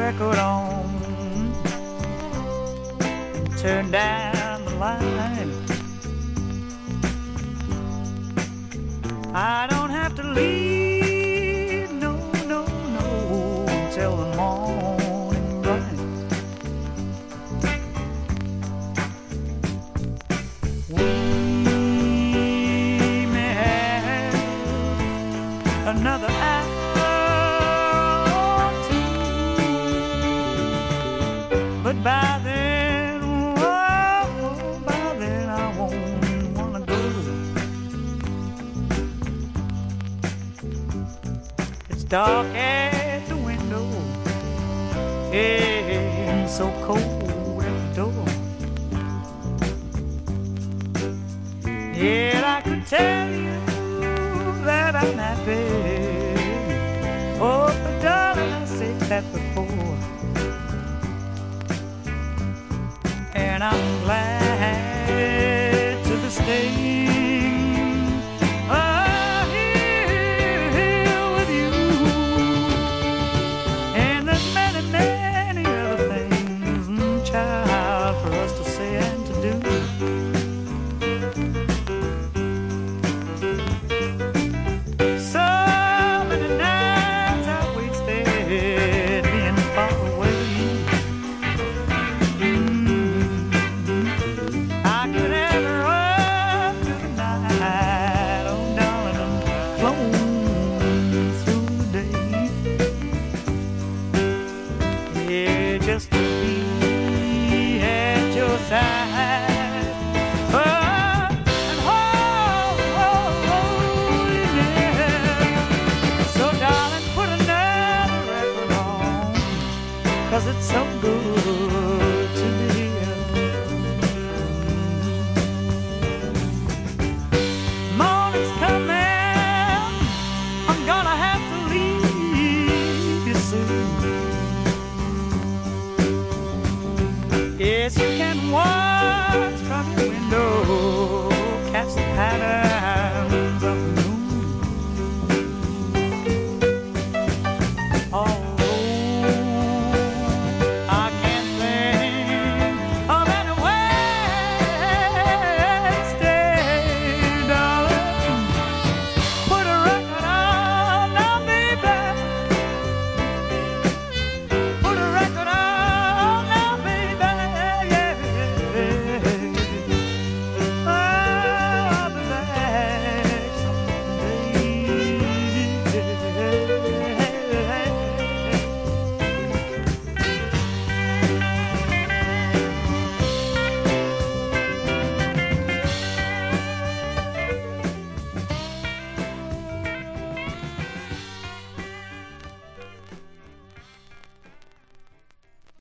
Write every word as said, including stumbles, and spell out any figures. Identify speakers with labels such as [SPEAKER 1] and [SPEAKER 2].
[SPEAKER 1] record on and turn down the line. I don't have to leave, no, no, no, until the morning rise. We may have another hour or two, but by then, oh, by then I won't wanna go. It's dark at the window, and so cold at the door. Yet I could tell you that I'm happy. Oh, but darling, I said that before, and I'm glad to the sting oh, here, here with you. And there's many, many other things, mm, child, for us to say and to do. So many nights I wasted being far away. Mm. I could have run through the night, oh darling, and flown through the day. Yeah, just to be at your side. Oh, and hold, hold, hold you near. So darling, put another record on, 'cause it's so good to hear. Morning's coming, I'm gonna have to leave you soon. Yes, you can watch from your window, catch the pattern